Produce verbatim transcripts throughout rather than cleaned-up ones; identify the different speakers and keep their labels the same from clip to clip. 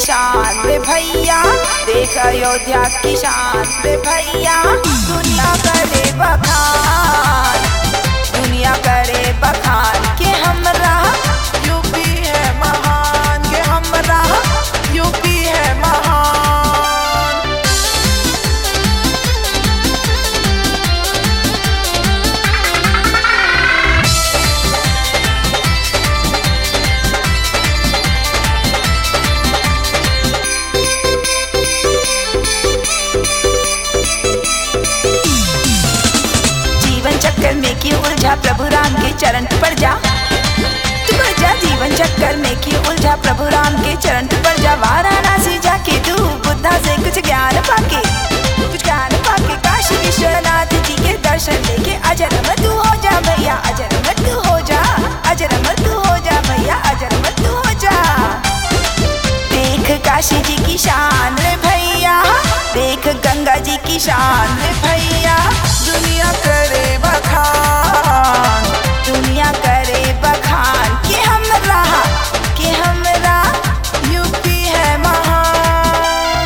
Speaker 1: शान रे भैया, देख अयोध्या की शान रे भैया। दुनिया करे बखान, दुनिया करे बखान के हमरा यूपी है महान, के हमरा यूपी है महान। चक्कर में क्यों उलझा, प्रभु राम के चरण पर जा, तू पड़ जा। जीवन चक्कर में क्यों उलझा, प्रभु राम के चरण पर जा। वाराणसी जाके तू बुद्धा से कुछ ज्ञान पाके, कुछ ज्ञान पाके काशी विश्वनाथ जी के दर्शन लेके अजर अमर तू हो जा भैया, अजर अमर तू हो जा, अजर अमर तू हो जा भैया, अजर अमर तू हो जा। देख काशी जी की शान रे भैया, देख गंगा जी की शान रे भैया। दुनिया करे बखान, दुनिया करे बखान के हमरा, के हमरा यूपी है महान।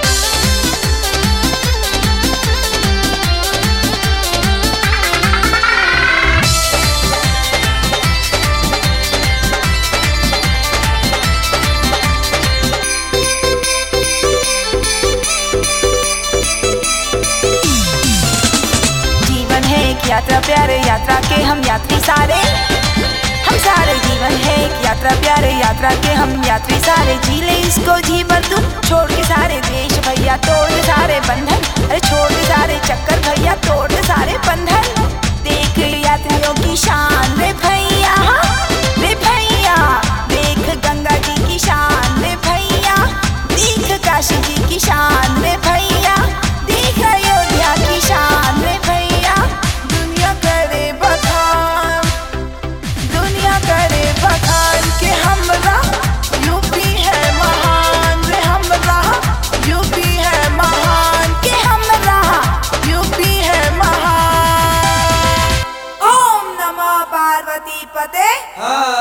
Speaker 1: यात्रा प्यारे यात्रा के हम यात्री सारे, हम सारे जीवन है एक यात्रा प्यारे यात्रा के हम यात्री सारे। जी ले इसको जीवन तू, छोड़ के सारे देश भैया, तोड़ के सारे बंधन, अरे छोड़ के सारे चक्कर भैया, तोड़ के सारे बंधन। देख यात्रियों की शान रे भैया, रे भैया। देख गंगा जी की शान रे भैया, देख काशी जी की शान रे भैया, देख अयोध्या की शान रे भैया। दुनिया करे बखान, दुनिया करे बखान के हमरा यूपी है महान रे, हमरा यूपी है महान के हमरा यूपी है महान। ओम नमः पार्वती पते।